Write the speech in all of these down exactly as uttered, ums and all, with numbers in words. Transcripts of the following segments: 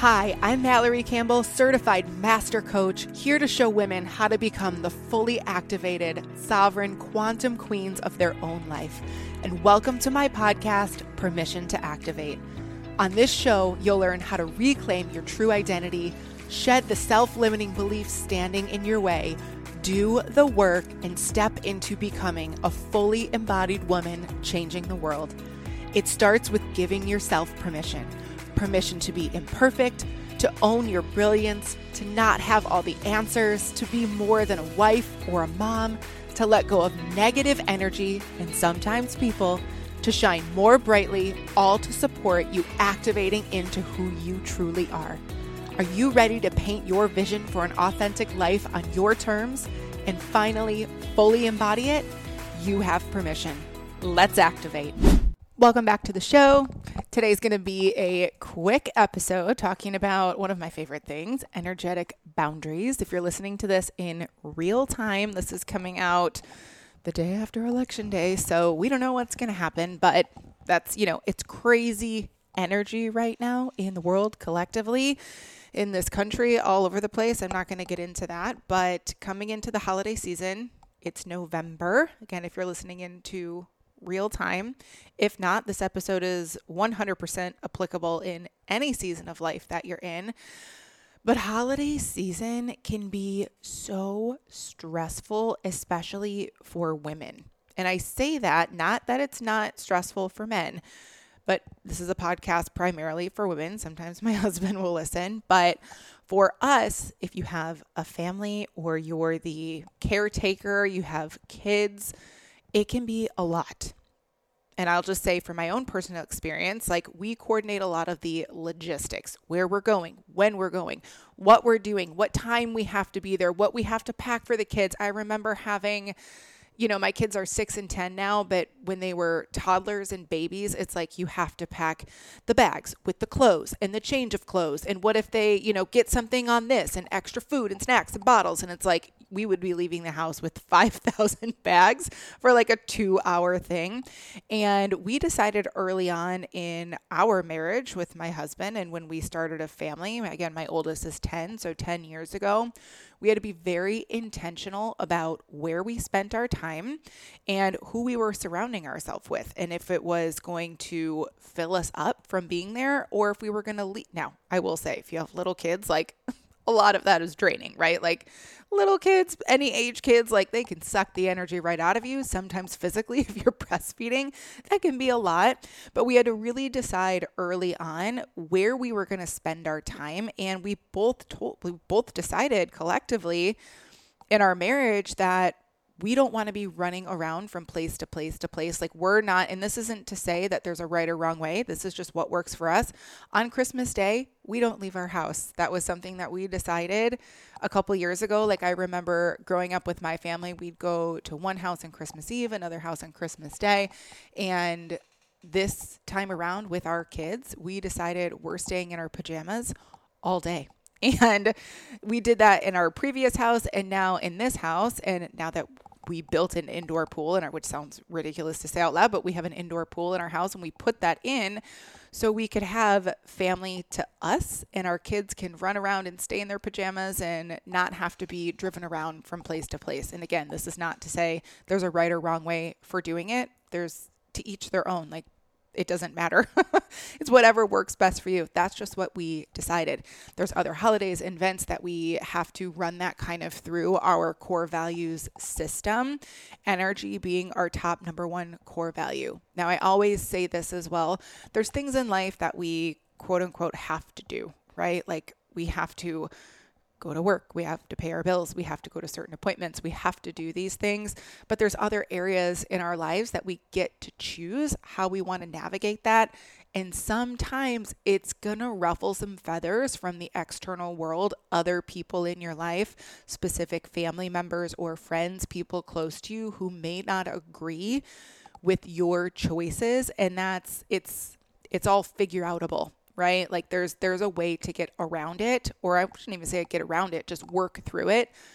Hi, I'm Mallory Campbell, certified master coach, here to show women how to become the fully activated, sovereign quantum queens of their own life. And welcome to my podcast, Permission to Activate. On this show, you'll learn how to reclaim your true identity, shed the self-limiting beliefs standing in your way, do the work, and step into becoming a fully embodied woman changing the world. It starts with giving yourself permission. Permission to be imperfect, to own your brilliance, to not have all the answers, to be more than a wife or a mom, to let go of negative energy and sometimes people, to shine more brightly, all to support you activating into who you truly are. Are you ready to paint your vision for an authentic life on your terms and finally fully embody it? You have permission. Let's activate. Welcome back to the show. Today's going to be a quick episode talking about one of my favorite things, energetic boundaries. If you're listening to this in real time, this is coming out the day after Election Day, so we don't know what's going to happen, but that's, you know, it's crazy energy right now in the world collectively, in this country, all over the place. I'm not going to get into that, but coming into the holiday season, it's November. Again, if you're listening into real time. If not, this episode is one hundred percent applicable in any season of life that you're in. But holiday season can be so stressful, especially for women. And I say that, not that it's not stressful for men, but this is a podcast primarily for women. Sometimes my husband will listen. But for us, if you have a family or you're the caretaker, you have kids, it can be a lot. And I'll just say from my own personal experience, like we coordinate a lot of the logistics, where we're going, when we're going, what we're doing, what time we have to be there, what we have to pack for the kids. I remember having, you know, my kids are six and ten now, but when they were toddlers and babies, it's like you have to pack the bags with the clothes and the change of clothes. And what if they, you know, get something on this and extra food and snacks and bottles? And it's like, we would be leaving the house with five thousand bags for like a two hour thing. And we decided early on in our marriage with my husband, and when we started a family, again, my oldest is ten, so ten years ago, we had to be very intentional about where we spent our time and who we were surrounding ourselves with. And if it was going to fill us up from being there, or if we were going to leave. Now, I will say, if you have little kids, like a lot of that is draining, right? Like little kids, any age kids, like they can suck the energy right out of you. Sometimes physically, if you're breastfeeding, that can be a lot. But we had to really decide early on where we were going to spend our time. And we both told, we both decided collectively in our marriage that we don't want to be running around from place to place to place. Like we're not, and this isn't to say that there's a right or wrong way. This is just what works for us. On Christmas Day, we don't leave our house. That was something that we decided a couple years ago. Like I remember growing up with my family, we'd go to one house on Christmas Eve, another house on Christmas Day. And this time around with our kids, we decided we're staying in our pajamas all day. And we did that in our previous house and now in this house. And now that we built an indoor pool in our, which sounds ridiculous to say out loud, but we have an indoor pool in our house and we put that in so we could have family to us and our kids can run around and stay in their pajamas and not have to be driven around from place to place. And again, this is not to say there's a right or wrong way for doing it. There's to each their own. Like it doesn't matter. It's whatever works best for you. That's just what we decided. There's other holidays and events that we have to run that kind of through our core values system, energy being our top number one core value. Now, I always say this as well. There's things in life that we quote unquote have to do, right? Like we have to go to work. We have to pay our bills. We have to go to certain appointments. We have to do these things. But there's other areas in our lives that we get to choose how we want to navigate that. And sometimes it's going to ruffle some feathers from the external world, other people in your life, specific family members or friends, people close to you who may not agree with your choices. And that's, it's, it's all figure outable. Right? Like there's, there's a way to get around it, or I shouldn't even say get around it, just work through it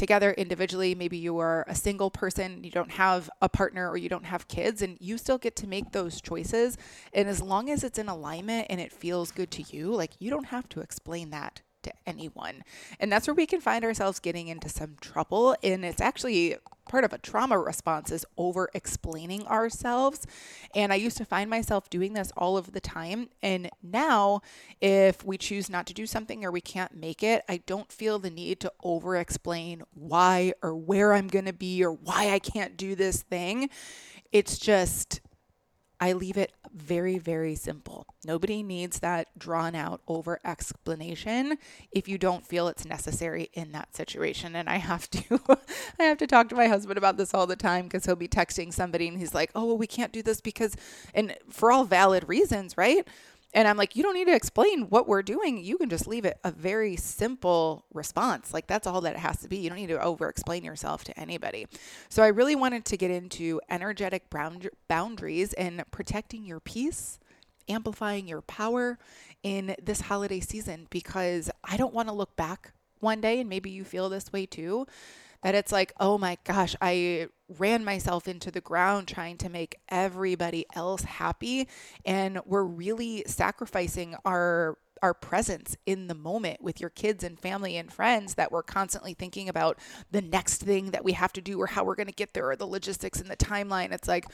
together individually. Maybe you are a single person, you don't have a partner or you don't have kids, and you still get to make those choices. And as long as it's in alignment and it feels good to you, like you don't have to explain that to anyone. And that's where we can find ourselves getting into some trouble. And it's actually part of a trauma response is over explaining ourselves. And I used to find myself doing this all of the time. And now if we choose not to do something or we can't make it, I don't feel the need to over explain why or where I'm going to be or why I can't do this thing. It's just, I leave it very, very simple. Nobody needs that drawn out over explanation if you don't feel it's necessary in that situation. And I have to, I have to talk to my husband about this all the time because he'll be texting somebody and he's like, oh, well, we can't do this because, and for all valid reasons, right? And I'm like, you don't need to explain what we're doing. You can just leave it a very simple response. Like that's all that it has to be. You don't need to over explain yourself to anybody. So I really wanted to get into energetic bound- boundaries and protecting your peace, amplifying your power in this holiday season, because I don't want to look back one day, and maybe you feel this way too, that it's like, oh my gosh, I ran myself into the ground trying to make everybody else happy. And we're really sacrificing our our presence in the moment with your kids and family and friends, that we're constantly thinking about the next thing that we have to do or how we're going to get there or the logistics and the timeline. It's like,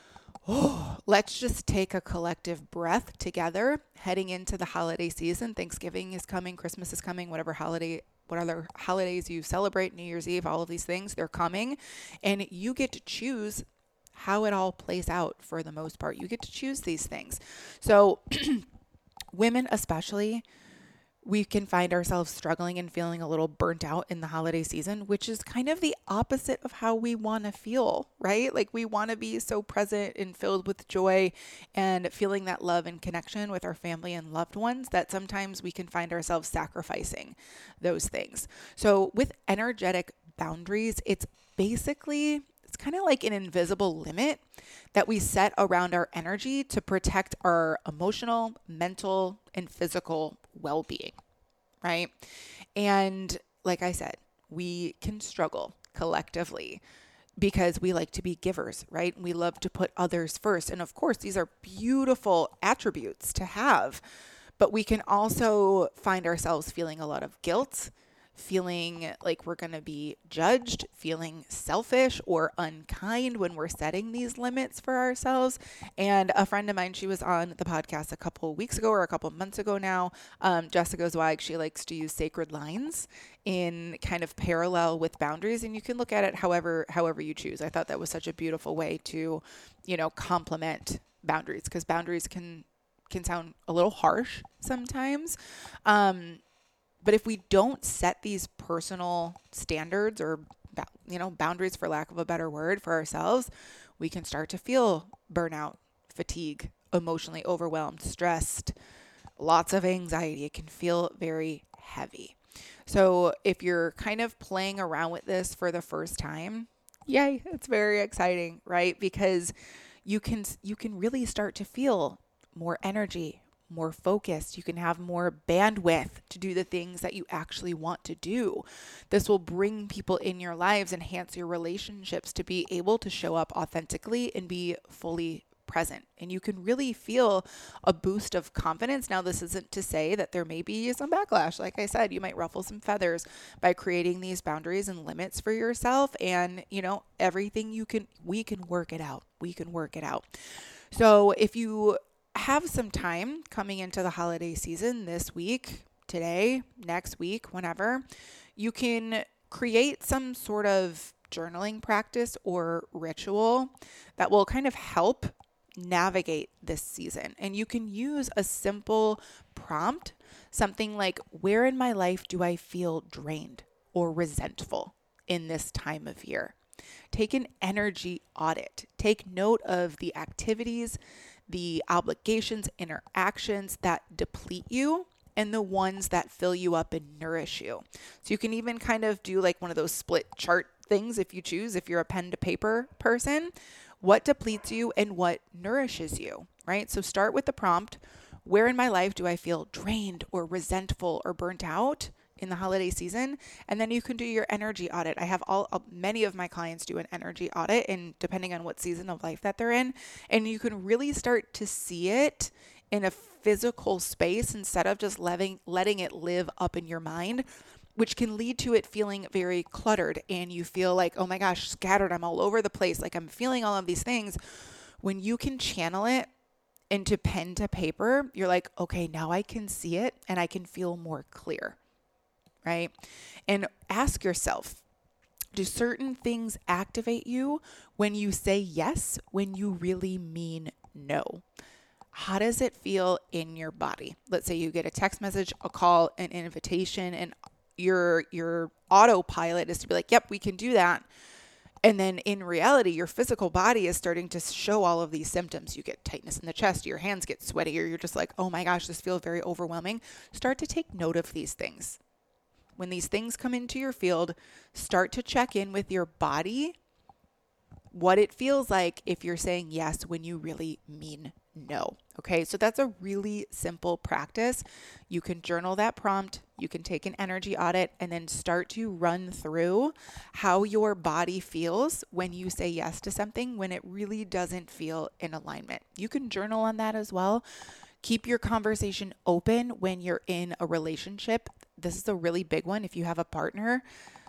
oh, let's just take a collective breath together heading into the holiday season. Thanksgiving is coming, Christmas is coming, whatever holiday what other holidays you celebrate, New Year's Eve, all of these things, they're coming. And you get to choose how it all plays out for the most part. You get to choose these things. So women especially, we can find ourselves struggling and feeling a little burnt out in the holiday season, which is kind of the opposite of how we want to feel, right? Like we want to be so present and filled with joy and feeling that love and connection with our family and loved ones that sometimes we can find ourselves sacrificing those things. So with energetic boundaries, it's basically, it's kind of like an invisible limit that we set around our energy to protect our emotional, mental, and physical well-being, right? And like I said, we can struggle collectively because we like to be givers, right? We love to put others first. And of course, these are beautiful attributes to have, but we can also find ourselves feeling a lot of guilt, feeling like we're going to be judged, feeling selfish or unkind when we're setting these limits for ourselves. And a friend of mine, she was on the podcast a couple of weeks ago or a couple of months ago now, um, Jessica Zweig, she likes to use sacred lines in kind of parallel with boundaries. And you can look at it however, however you choose. I thought that was such a beautiful way to, you know, complement boundaries, because boundaries can, can sound a little harsh sometimes. Um, But if we don't set these personal standards or, you know, boundaries, for lack of a better word, for ourselves, we can start to feel burnout, fatigue, emotionally overwhelmed, stressed, lots of anxiety. It can feel very heavy. So if you're kind of playing around with this for the first time, yay, it's very exciting, right? Because you can you can really start to feel more energy, more focused. You can have more bandwidth to do the things that you actually want to do. This will bring people in your lives, enhance your relationships to be able to show up authentically and be fully present. And you can really feel a boost of confidence. Now, this isn't to say that there may be some backlash. Like I said, you might ruffle some feathers by creating these boundaries and limits for yourself. And, you know, everything you can, we can work it out. We can work it out. So if you have some time coming into the holiday season this week, today, next week, whenever, you can create some sort of journaling practice or ritual that will kind of help navigate this season. And you can use a simple prompt, something like, where in my life do I feel drained or resentful in this time of year? Take an energy audit. Take note of the activities, the obligations, interactions that deplete you, and the ones that fill you up and nourish you. So you can even kind of do like one of those split chart things if you choose, if you're a pen to paper person, what depletes you and what nourishes you, right? So start with the prompt, where in my life do I feel drained or resentful or burnt out? in the holiday season, and then you can do your energy audit. I have all uh, many of my clients do an energy audit, and depending on what season of life that they're in, and you can really start to see it in a physical space instead of just letting letting it live up in your mind, which can lead to it feeling very cluttered, and you feel like, oh my gosh, scattered, I'm all over the place, like I'm feeling all of these things. When you can channel it into pen to paper, you're like, okay, now I can see it and I can feel more clear, right? And ask yourself, do certain things activate you when you say yes, when you really mean no? How does it feel in your body? Let's say you get a text message, a call, an invitation, and your your autopilot is to be like, yep, we can do that. And then in reality, your physical body is starting to show all of these symptoms. You get tightness in the chest, your hands get sweaty, or you're just like, oh my gosh, this feels very overwhelming. Start to take note of these things. When these things come into your field, start to check in with your body, what it feels like if you're saying yes when you really mean no. Okay, so that's a really simple practice. You can journal that prompt, you can take an energy audit, and then start to run through how your body feels when you say yes to something when it really doesn't feel in alignment. You can journal on that as well. Keep your conversation open when you're in a relationship. This is a really big one if you have a partner.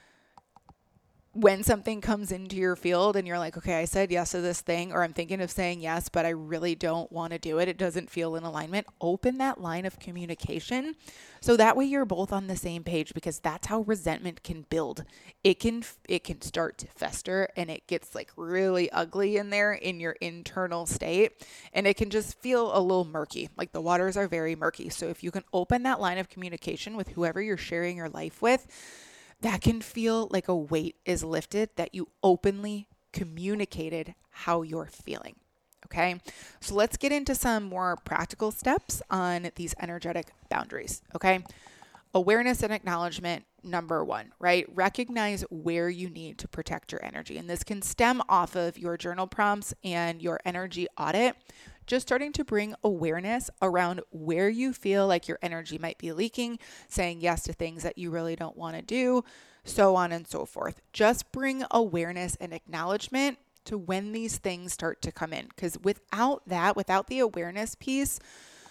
When something comes into your field and you're like, okay, I said yes to this thing, or I'm thinking of saying yes, but I really don't want to do it. It doesn't feel in alignment. Open that line of communication. So that way you're both on the same page, because that's how resentment can build. It can, it can start to fester, and it gets like really ugly in there in your internal state. And it can just feel a little murky. Like the waters are very murky. So if you can open that line of communication with whoever you're sharing your life with, that can feel like a weight is lifted, that you openly communicated how you're feeling. Okay, so let's get into some more practical steps on these energetic boundaries. Okay, awareness and acknowledgement, number one, right? Recognize where you need to protect your energy. And this can stem off of your journal prompts and your energy audit. Just starting to bring awareness around where you feel like your energy might be leaking, saying yes to things that you really don't want to do, so on and so forth. Just bring awareness and acknowledgement to when these things start to come in. Because without that, without the awareness piece,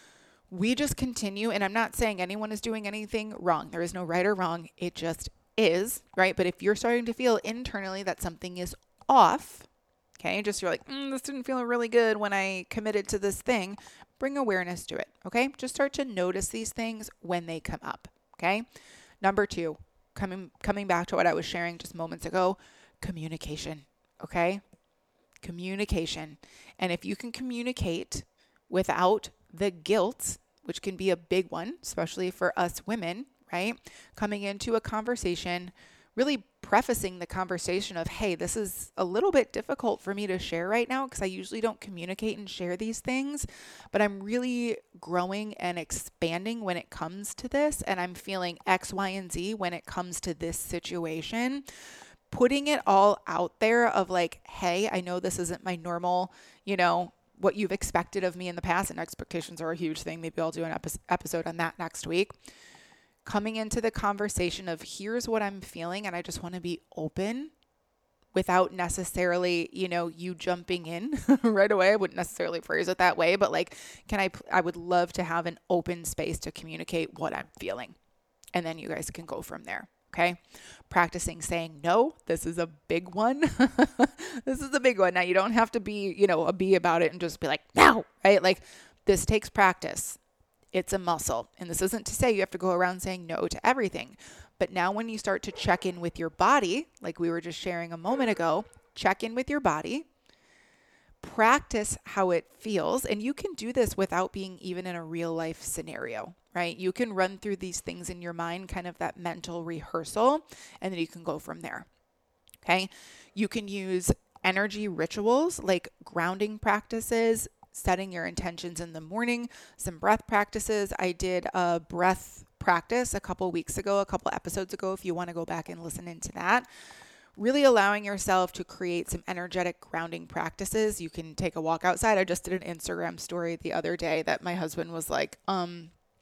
we just continue. And I'm not saying anyone is doing anything wrong. There is no right or wrong. It just is, right? But if you're starting to feel internally that something is off, okay, just you're like, mm, this didn't feel really good when I committed to this thing, bring awareness to it, okay? Just start to notice these things when they come up, okay? Number two, coming coming back to what I was sharing just moments ago, communication, okay? Communication. And if you can communicate without the guilt, which can be a big one, especially for us women, right? Coming into a conversation, really prefacing the conversation of, hey, this is a little bit difficult for me to share right now because I usually don't communicate and share these things, but I'm really growing and expanding when it comes to this, and I'm feeling X, Y, and Z when it comes to this situation. Putting it all out there of like, hey, I know this isn't my normal, you know, what you've expected of me in the past, and expectations are a huge thing. Maybe I'll do an epi- episode on that next week. Coming into the conversation of here's what I'm feeling, and I just want to be open without necessarily, you know, you jumping in right away. I wouldn't necessarily phrase it that way, but like, can I, I would love to have an open space to communicate what I'm feeling. And then you guys can go from there. Okay. Practicing saying no. This is a big one. This is a big one. Now you don't have to be, you know, a bee about it and just be like, no, right? Like this takes practice. It's a muscle. And this isn't to say you have to go around saying no to everything. But now when you start to check in with your body, like we were just sharing a moment ago, check in with your body, practice how it feels. And you can do this without being even in a real life scenario, right? You can run through these things in your mind, kind of that mental rehearsal, and then you can go from there. Okay. You can use energy rituals like grounding practices, setting your intentions in the morning, some breath practices. I did a breath practice a couple weeks ago, a couple episodes ago, if you want to go back and listen into that. Really allowing yourself to create some energetic grounding practices. You can take a walk outside. I just did an Instagram story the other day that my husband was like, um,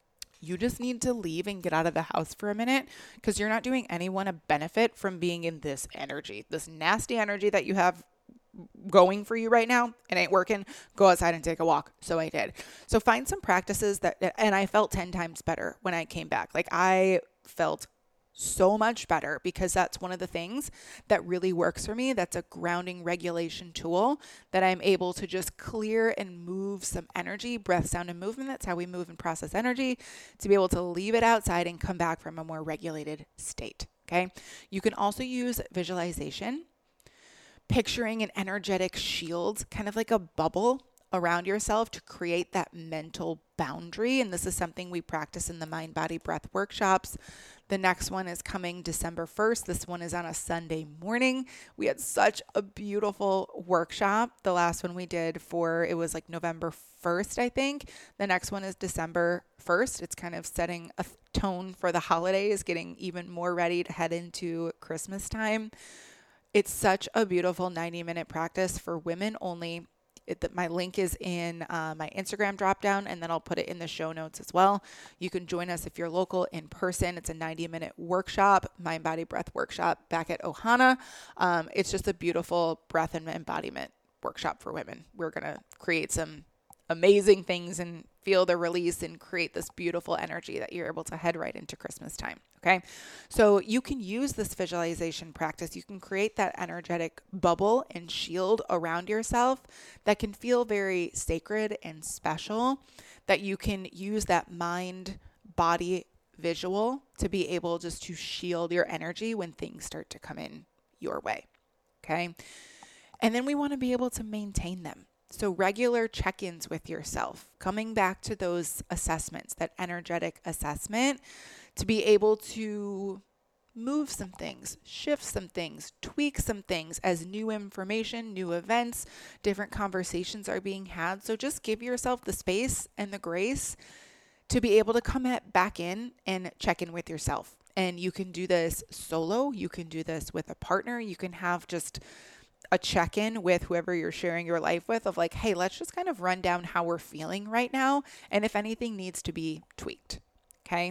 you just need to leave and get out of the house for a minute, because you're not doing anyone a benefit from being in this energy, this nasty energy that you have going for you right now. It ain't working. Go outside and take a walk. So I did. So find some practices that, and I felt ten times better when I came back. Like I felt so much better, because that's one of the things that really works for me. That's a grounding regulation tool that I'm able to just clear and move some energy, breath, sound, and movement. That's how we move and process energy, to be able to leave it outside and come back from a more regulated state. Okay. You can also use visualization, picturing an energetic shield, kind of like a bubble around yourself, to create that mental boundary. And this is something we practice in the Mind, Body, Breath workshops. The next one is coming December first. This one is on a Sunday morning. We had such a beautiful workshop. The last one we did for, it was like November first, I think. The next one is December first. It's kind of setting a tone for the holidays, getting even more ready to head into Christmas time. It's such a beautiful ninety minute practice for women only. It, the, my link is in uh, my Instagram dropdown, and then I'll put it in the show notes as well. You can join us if you're local in person. It's a ninety minute workshop, Mind, Body, Breath workshop back at Ohana. Um, it's just a beautiful breath and embodiment workshop for women. We're going to create some amazing things and feel the release and create this beautiful energy that you're able to head right into Christmas time. Okay. So you can use this visualization practice. You can create that energetic bubble and shield around yourself that can feel very sacred and special, that you can use that mind, body visual to be able just to shield your energy when things start to come in your way. Okay. And then we want to be able to maintain them. So regular check-ins with yourself, coming back to those assessments, that energetic assessment, to be able to move some things, shift some things, tweak some things as new information, new events, different conversations are being had. So just give yourself the space and the grace to be able to come at, back in and check in with yourself. And you can do this solo. You can do this with a partner. You can have just a check-in with whoever you're sharing your life with, of like, hey, let's just kind of run down how we're feeling right now, and if anything needs to be tweaked. Okay.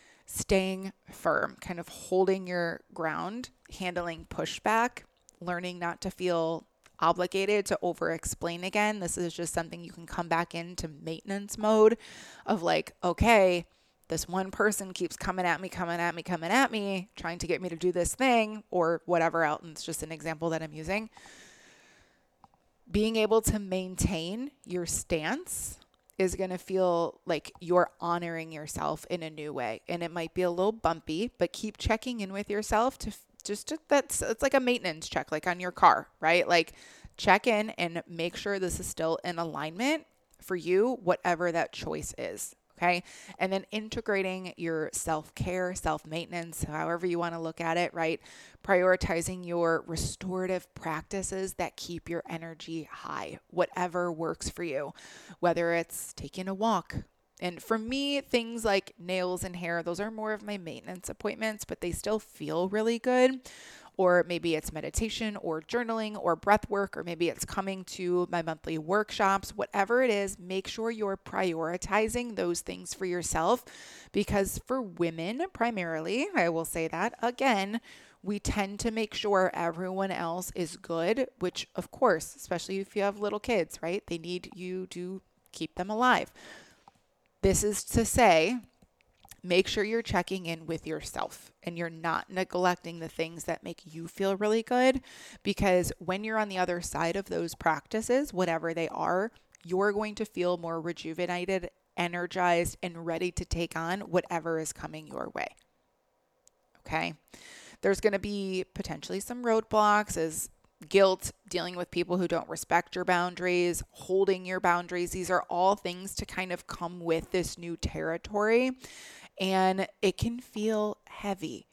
Staying firm, kind of holding your ground, handling pushback, learning not to feel obligated to over-explain again. This is just something you can come back into maintenance mode of like, okay, this one person keeps coming at me, coming at me, coming at me, trying to get me to do this thing or whatever else. And it's just an example that I'm using. Being able to maintain your stance is going to feel like you're honoring yourself in a new way. And it might be a little bumpy, but keep checking in with yourself to just, to, that's, it's like a maintenance check, like on your car, right? Like check in and make sure this is still in alignment for you, whatever that choice is. Okay. And then integrating your self-care, self-maintenance, however you want to look at it, right? Prioritizing your restorative practices that keep your energy high, whatever works for you, whether it's taking a walk. And for me, things like nails and hair, those are more of my maintenance appointments, but they still feel really good. Or maybe it's meditation or journaling or breath work, or maybe it's coming to my monthly workshops. Whatever it is, make sure you're prioritizing those things for yourself, because for women primarily, I will say that again, we tend to make sure everyone else is good, which of course, especially if you have little kids, right? They need you to keep them alive. This is to say, make sure you're checking in with yourself and you're not neglecting the things that make you feel really good, because when you're on the other side of those practices, whatever they are, you're going to feel more rejuvenated, energized, and ready to take on whatever is coming your way. Okay. There's going to be potentially some roadblocks as guilt, dealing with people who don't respect your boundaries, holding your boundaries. These are all things to kind of come with this new territory. And it can feel heavy,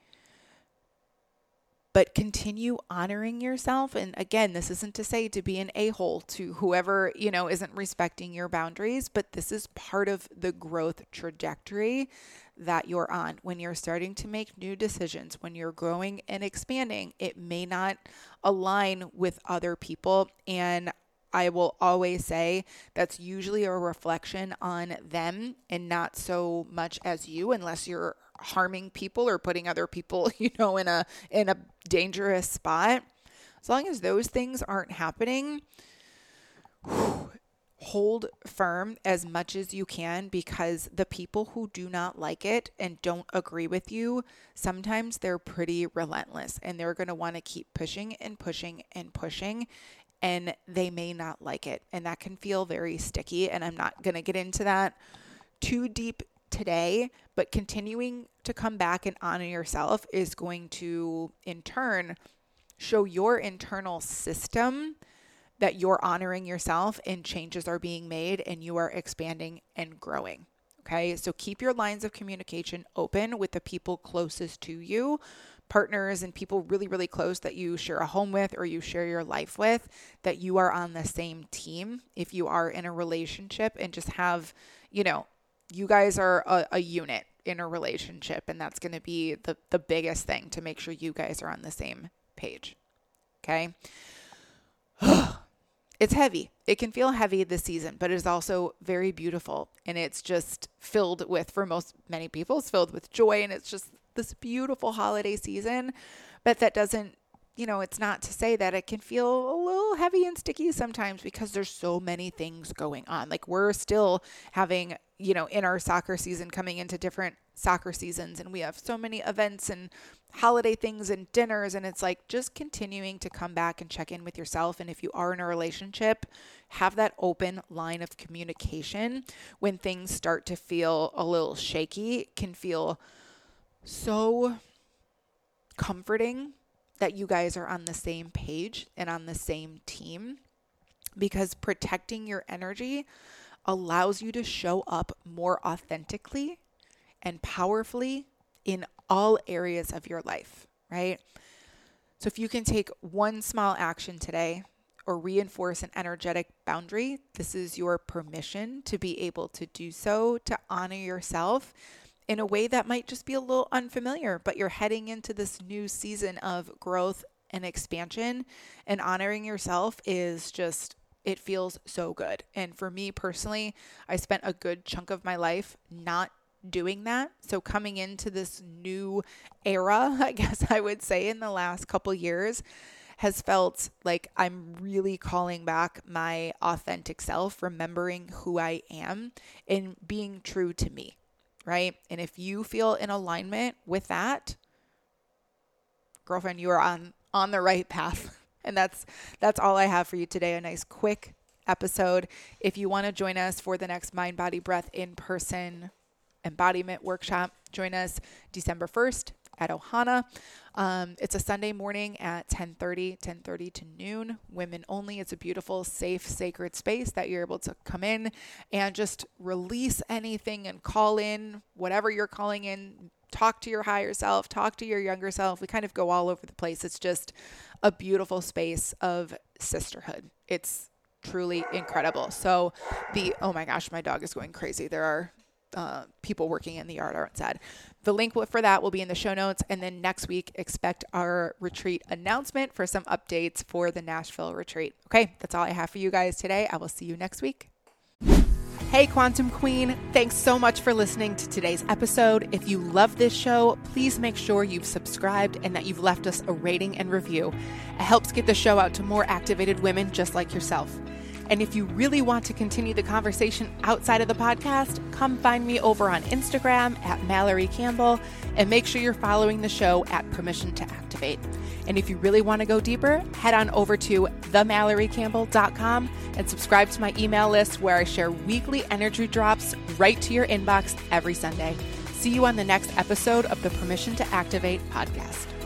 but continue honoring yourself. And again, this isn't to say to be an a-hole to whoever, you know, isn't respecting your boundaries, but this is part of the growth trajectory that you're on. When you're starting to make new decisions, when you're growing and expanding, it may not align with other people. And I will always say that's usually a reflection on them and not so much as you, unless you're harming people or putting other people, you know, in a in a dangerous spot. As long as those things aren't happening, whew, hold firm as much as you can, because the people who do not like it and don't agree with you, sometimes they're pretty relentless and they're going to want to keep pushing and pushing and pushing, and they may not like it. And that can feel very sticky. And I'm not going to get into that too deep today, but continuing to come back and honor yourself is going to, in turn, show your internal system that you're honoring yourself and changes are being made and you are expanding and growing. Okay. So keep your lines of communication open with the people closest to you, partners and people really, really close that you share a home with or you share your life with, that you are on the same team. If you are in a relationship, and just have, you know, you guys are a, a unit in a relationship, and that's going to be the, the biggest thing, to make sure you guys are on the same page. Okay. It's heavy. It can feel heavy this season, but it's also very beautiful. And it's just filled with, for most, many people, it's filled with joy. And it's just this beautiful holiday season. But that doesn't, you know, it's not to say that it can feel a little heavy and sticky sometimes, because there's so many things going on. Like, we're still having, you know, in our soccer season, coming into different soccer seasons, and we have so many events and holiday things and dinners, and it's like just continuing to come back and check in with yourself. And if you are in a relationship, have that open line of communication. When things start to feel a little shaky, it can feel so comforting that you guys are on the same page and on the same team, because protecting your energy allows you to show up more authentically and powerfully in all areas of your life, right? So if you can take one small action today or reinforce an energetic boundary, this is your permission to be able to do so, to honor yourself in a way that might just be a little unfamiliar, but you're heading into this new season of growth and expansion, and honoring yourself is just, it feels so good. And for me personally, I spent a good chunk of my life not doing that. So coming into this new era, I guess I would say, in the last couple years, has felt like I'm really calling back my authentic self, remembering who I am and being true to me, right? And if you feel in alignment with that, girlfriend, you are on, on the right path. And that's, that's all I have for you today. A nice quick episode. If you want to join us for the next Mind, Body, Breath in-person embodiment workshop, join us December first at Ohana. Um, it's a Sunday morning at ten thirty to noon, women only. It's a beautiful, safe, sacred space that you're able to come in and just release anything and call in whatever you're calling in. Talk to your higher self, talk to your younger self. We kind of go all over the place. It's just a beautiful space of sisterhood. It's truly incredible. So the, oh my gosh, my dog is going crazy. There are Uh, people working in the yard outside. The link for that will be in the show notes. And then next week, expect our retreat announcement for some updates for the Nashville retreat. Okay, that's all I have for you guys today. I will see you next week. Hey, Quantum Queen. Thanks so much for listening to today's episode. If you love this show, please make sure you've subscribed and that you've left us a rating and review. It helps get the show out to more activated women just like yourself. And if you really want to continue the conversation outside of the podcast, come find me over on Instagram at Mallory Campbell, and make sure you're following the show at Permission to Activate. And if you really want to go deeper, head on over to the mallory campbell dot com and subscribe to my email list, where I share weekly energy drops right to your inbox every Sunday. See you on the next episode of the Permission to Activate podcast.